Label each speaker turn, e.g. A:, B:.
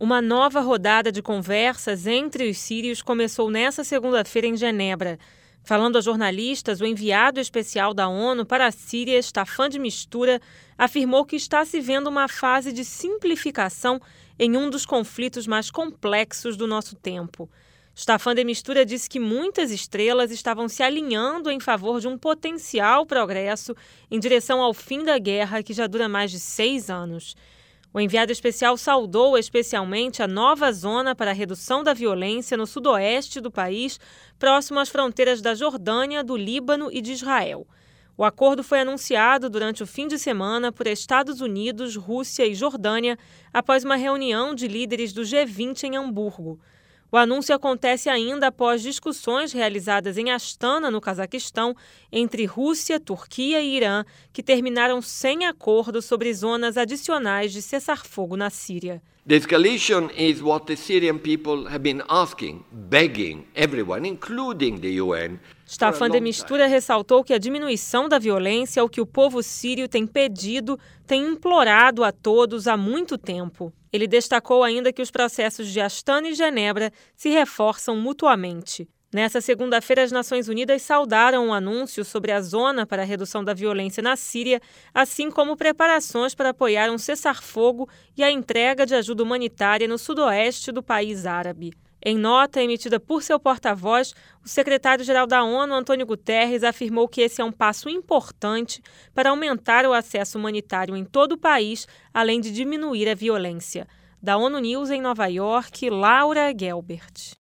A: Uma nova rodada de conversas entre os sírios começou nesta segunda-feira em Genebra. Falando a jornalistas, o enviado especial da ONU para a Síria, Staffan de Mistura, afirmou que está se vendo uma fase de simplificação em um dos conflitos mais complexos do nosso tempo. Staffan de Mistura disse que muitas estrelas estavam se alinhando em favor de um potencial progresso em direção ao fim da guerra, que já dura mais de 6 anos. O enviado especial saudou especialmente a nova zona para a redução da violência no sudoeste do país, próximo às fronteiras da Jordânia, do Líbano e de Israel. O acordo foi anunciado durante o fim de semana por Estados Unidos, Rússia e Jordânia, após uma reunião de líderes do G20 em Hamburgo. O anúncio acontece ainda após discussões realizadas em Astana, no Cazaquistão, entre Rússia, Turquia e Irã, que terminaram sem acordo sobre zonas adicionais de cessar-fogo na Síria.
B: The escalation is what the Syrian people have been asking, begging everyone, including the UN.
A: Staffan de Mistura ressaltou que a diminuição da violência é o que o povo sírio tem pedido, tem implorado a todos há muito tempo. Ele destacou ainda que os processos de Astana e Genebra se reforçam mutuamente. Nessa segunda-feira, as Nações Unidas saudaram o anúncio sobre a zona para a redução da violência na Síria, assim como preparações para apoiar um cessar-fogo e a entrega de ajuda humanitária no sudoeste do país árabe. Em nota emitida por seu porta-voz, o secretário-geral da ONU, Antônio Guterres, afirmou que esse é um passo importante para aumentar o acesso humanitário em todo o país, além de diminuir a violência. Da ONU News em Nova York, Laura Gelbert.